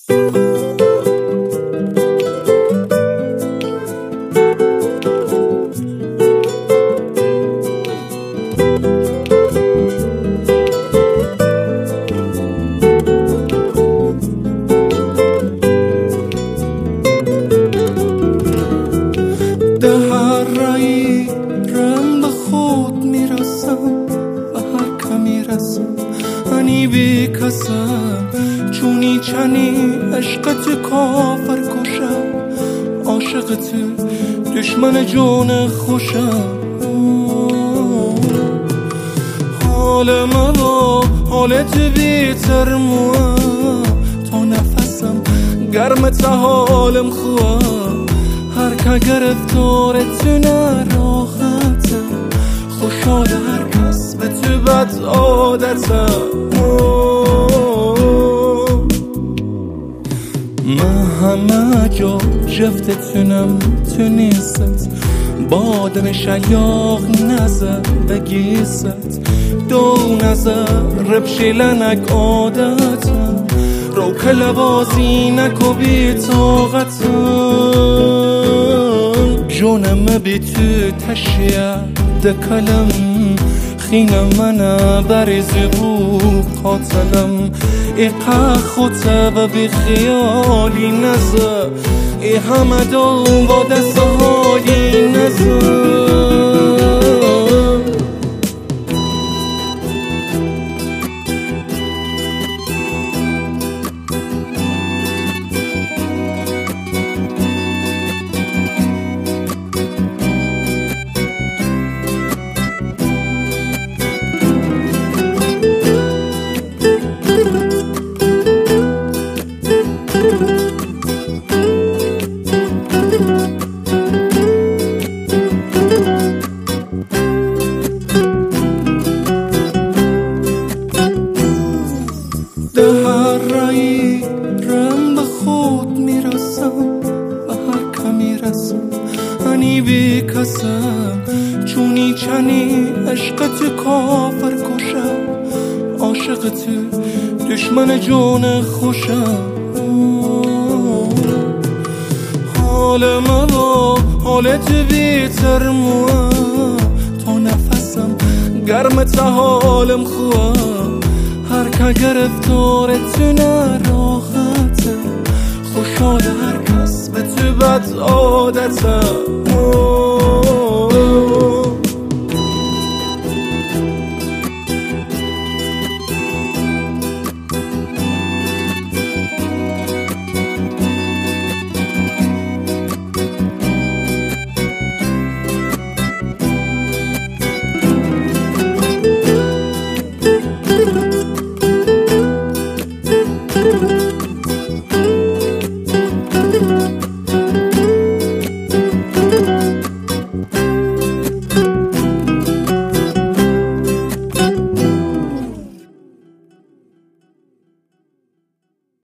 چونی چنی عشقت کافر کشم، عاشقت دشمن جون خوشم. حال من و حالت بیتر موه، تا نفسم گرمت حالم خواه. هر که گرفتارتونه راحتم، خوشحال هر کس به تو بد عادتم. من همه جا جفتتونم تو نیست، بادم شیاق نزد بگیست، دو نظر ربشیلنک عادتم. رو که لبازی نکو بی طاقتم، جونم بی تو تشیه دکلم. خینم منه بریزی بو قاتلم، ایقا خوته و بی خیالی نزه، ای همه دو با دست حالی نزه. رم به خود میرسم و هر که میرسم هنی بی کسم. چونی چنی عشقت کافر کشم، عاشقت دشمن جون خوشم. حال من و حالت بیتر موه، تا نفسم گرمت حالم خواه. هر که گرفتارتونه راحتم، خوشحال هر کس به تو بد عادتم.